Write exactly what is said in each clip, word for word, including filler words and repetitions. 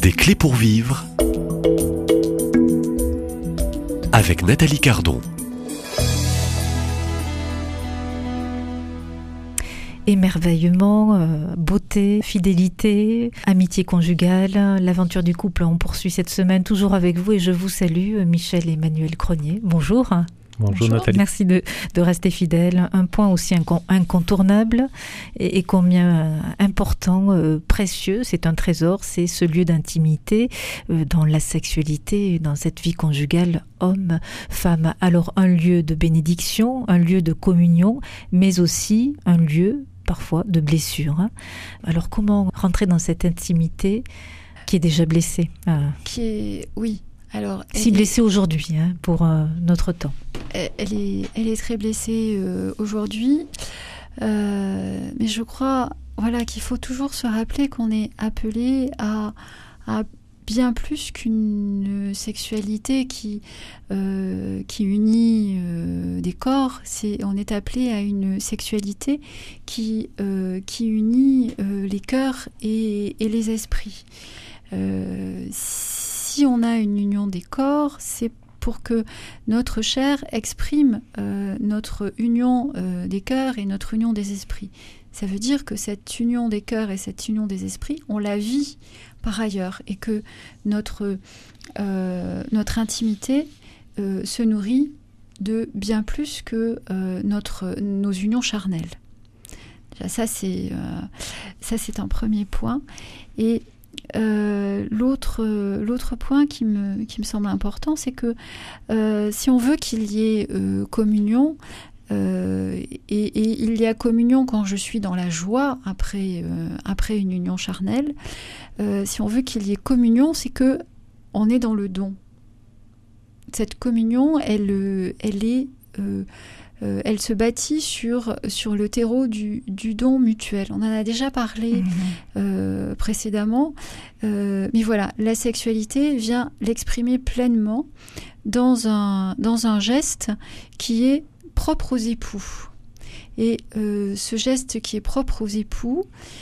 Des clés pour vivre avec Nathalie Cardon. Émerveillement, euh, beauté, fidélité, amitié conjugale, l'aventure du couple, on poursuit cette semaine toujours avec vous et je vous salue, Michel Emmanuel Cronier. Bonjour. Bonjour, Bonjour Nathalie. Merci de, de rester fidèle. Un point aussi incon- incontournable et, et combien important, euh, précieux, c'est un trésor, c'est ce lieu d'intimité euh, dans la sexualité, dans cette vie conjugale homme-femme. Alors un lieu de bénédiction, un lieu de communion, mais aussi un lieu parfois de blessure. Hein. Alors comment rentrer dans cette intimité qui est déjà blessée euh, Qui est, oui. Alors, si blessée est... aujourd'hui, hein, pour euh, notre temps. Elle est, elle est très blessée euh, aujourd'hui, euh, mais je crois, voilà, qu'il faut toujours se rappeler qu'on est appelé à, à bien plus qu'une sexualité qui, euh, qui unit euh, des corps. C'est, on est appelé à une sexualité qui, euh, qui unit euh, les cœurs et, et les esprits. Euh, si on a une union des corps, c'est pour que notre chair exprime euh, notre union euh, des cœurs et notre union des esprits. Ça veut dire que cette union des cœurs et cette union des esprits, on la vit par ailleurs et que notre, euh, notre intimité euh, se nourrit de bien plus que euh, notre, nos unions charnelles. Déjà, ça, c'est, euh, ça, c'est un premier point. Et Euh, l'autre, euh, l'autre point qui me, qui me semble important, c'est que euh, si on veut qu'il y ait euh, communion, euh, et, et il y a communion quand je suis dans la joie après, euh, après une union charnelle, euh, si on veut qu'il y ait communion, c'est que on est dans le don. Cette communion, elle, elle est... Euh, Euh, elle se bâtit sur, sur le terreau du, du don mutuel. On en a déjà parlé mmh. euh, précédemment. Euh, mais voilà, la sexualité vient l'exprimer pleinement dans un, dans un geste qui est propre aux époux. Et euh, ce geste qui est propre aux époux,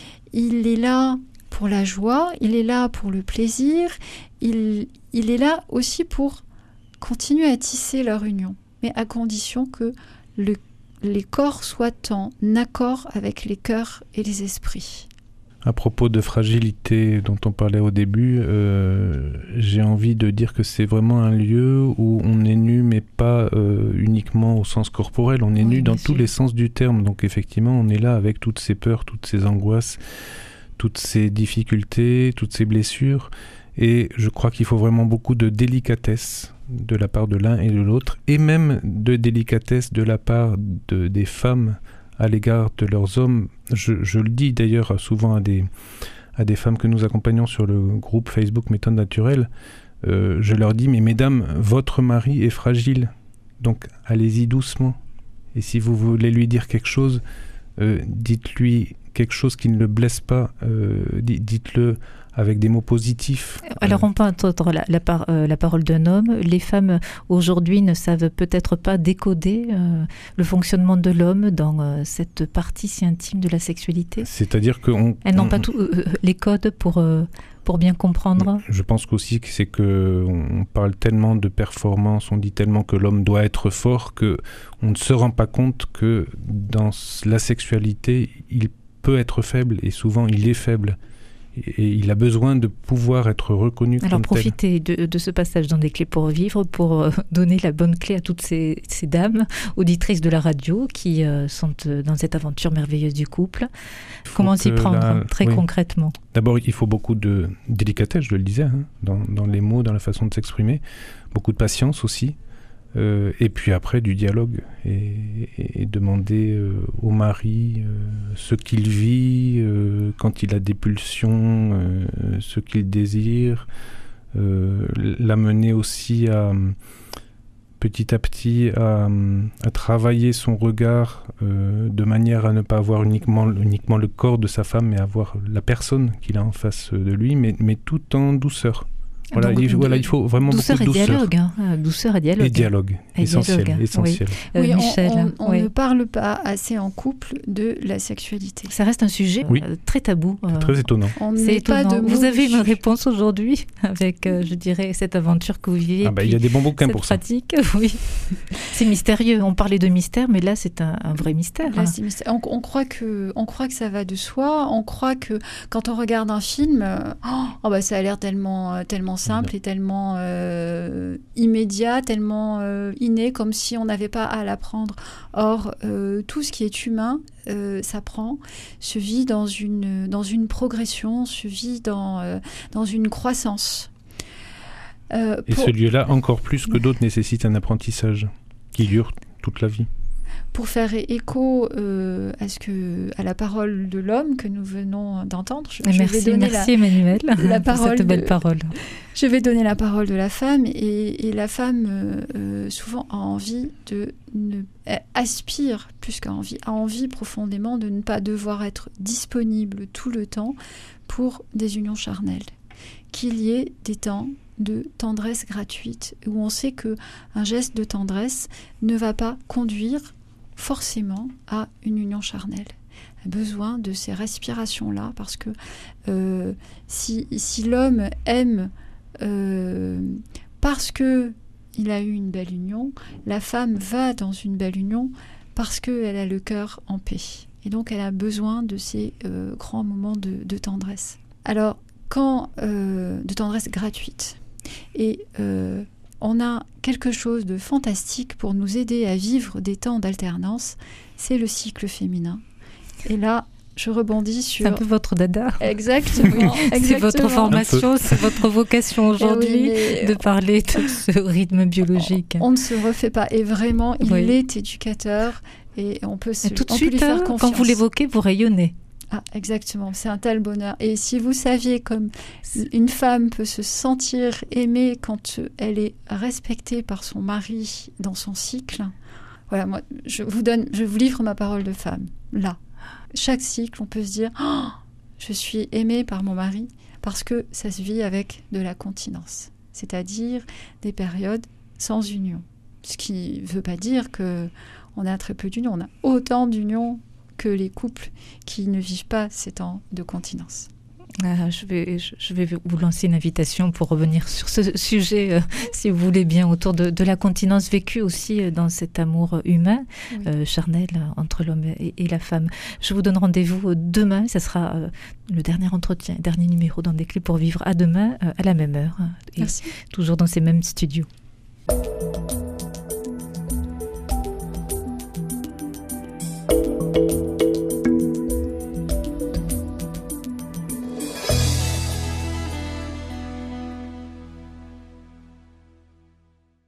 il est là pour la joie, il est là pour le plaisir, il, il est là aussi pour continuer à tisser leur union, mais à condition que Le, les corps soient en accord avec les cœurs et les esprits. À propos de fragilité dont on parlait au début, euh, j'ai envie de dire que c'est vraiment un lieu où on est nu, mais pas euh, uniquement au sens corporel, on est oui, nu dans tous les sens du terme. Donc effectivement, on est là avec toutes ces peurs, toutes ces angoisses, toutes ces difficultés, toutes ces blessures. Et je crois qu'il faut vraiment beaucoup de délicatesse de la part de l'un et de l'autre, et même de délicatesse de la part de, des femmes à l'égard de leurs hommes. Je, je le dis d'ailleurs souvent à des, à des femmes que nous accompagnons sur le groupe Facebook Méthode Naturelle, euh, je leur dis, mais mesdames, votre mari est fragile, donc allez-y doucement. Et si vous voulez lui dire quelque chose, euh, dites-lui quelque chose qui ne le blesse pas, euh, dites-le avec des mots positifs. Alors on peut entendre la, la, par, euh, la parole d'un homme. Les femmes aujourd'hui ne savent peut-être pas décoder euh, le fonctionnement de l'homme dans euh, cette partie si intime de la sexualité. C'est-à-dire que on, elles n'ont on, pas tous euh, les codes pour, euh, pour bien comprendre. Je pense qu'aussi que c'est qu'on parle tellement de performance, on dit tellement que l'homme doit être fort, qu'on ne se rend pas compte que dans la sexualité, il peut être faible, et souvent il est faible. Et il a besoin de pouvoir être reconnu Alors comme tel. Alors profitez de, de ce passage dans des clés pour vivre pour euh, donner la bonne clé à toutes ces, ces dames auditrices de la radio qui euh, sont euh, dans cette aventure merveilleuse du couple. Comment s'y prendre la... très oui. concrètement? D'abord, il faut beaucoup de délicatesse, je le disais, hein, dans, dans les mots, dans la façon de s'exprimer. Beaucoup de patience aussi. Euh, et puis après du dialogue et, et, et demander euh, au mari euh, ce qu'il vit euh, quand il a des pulsions, euh, ce qu'il désire, euh, l'amener aussi à petit à petit à, à travailler son regard euh, de manière à ne pas avoir uniquement, uniquement le corps de sa femme, mais avoir la personne qu'il a en face de lui, mais, mais tout en douceur. Voilà, Donc, il, voilà, il faut vraiment douceur beaucoup de et douceur. dialogue, hein. Douceur et dialogue. Et dialogue, Et essentiel, dialogue, essentiel. oui. Oui, Euh, on- Michel, on, on oui. ne parle pas assez en couple de la sexualité. Ça reste un sujet Oui. euh, très tabou. C'est euh, très étonnant. On C'est n'est pas étonnant. de mots Vous avez une dessus. réponse aujourd'hui avec, euh, je dirais, cette aventure que vous vivez. Ah bah, il y a des bons bouquins cette pour ça. pratique, oui. C'est mystérieux. On parlait de mystère, mais là, c'est un, un vrai mystère. Là, hein. c'est mystère. On, on croit que, on croit que ça va de soi. On croit que quand on regarde un film, euh, oh, bah, ça a l'air tellement, euh, tellement simple et tellement euh, immédiat, tellement euh, inné, comme si on n'avait pas à l'apprendre. Or, euh, tout ce qui est humain euh, s'apprend, se vit dans une, dans une progression, se vit dans, euh, dans une croissance. Euh, Et pour- ce lieu-là, encore plus que d'autres, nécessite un apprentissage qui dure toute la vie. Pour faire écho euh, à, ce que, à la parole de l'homme que nous venons d'entendre, je, je Merci, vais donner merci la, Emmanuel la pour parole cette belle de- parole. je vais donner la parole de la femme et, et la femme euh, euh, souvent a envie de ne, euh, aspire plus qu'à envie, a envie profondément de ne pas devoir être disponible tout le temps pour des unions charnelles, qu'il y ait des temps de tendresse gratuite où on sait que un geste de tendresse ne va pas conduire forcément à une union charnelle. A besoin de ces respirations-là parce que euh, si, si l'homme aime euh, parce que il a eu une belle union, la femme va dans une belle union parce qu'elle a le cœur en paix. Et donc elle a besoin de ces euh, grands moments de, de tendresse. Alors, quand euh, de tendresse gratuite. Et euh, on a quelque chose de fantastique pour nous aider à vivre des temps d'alternance, c'est le cycle féminin. Et là, je rebondis sur... C'est un peu votre dada. Exactement. C'est exactement. votre formation, c'est votre vocation aujourd'hui Eh oui, mais de parler de ce rythme biologique. On ne se refait pas. Et vraiment, il Oui. est éducateur et on peut, se, Et tout de on peut lui suite, faire hein, confiance. quand vous l'évoquez, vous rayonnez. Ah, exactement, c'est un tel bonheur. Et si vous saviez comme une femme peut se sentir aimée quand elle est respectée par son mari dans son cycle, voilà, moi, je vous donne, je vous livre ma parole de femme, là. Chaque cycle, on peut se dire, oh, je suis aimée par mon mari, parce que ça se vit avec de la continence, c'est-à-dire des périodes sans union. Ce qui ne veut pas dire qu'on a très peu d'union, on a autant d'union que les couples qui ne vivent pas ces temps de continence. Ah, je, vais, je, je vais vous lancer une invitation pour revenir sur ce sujet, euh, si vous voulez bien, autour de, de la continence vécue aussi euh, dans cet amour humain, Oui. euh, charnel, euh, entre l'homme et, et la femme. Je vous donne rendez-vous euh, demain, ça sera euh, le dernier entretien, dernier numéro dans Des clés pour vivre, à demain, euh, à la même heure, hein, et Merci. toujours dans ces mêmes studios.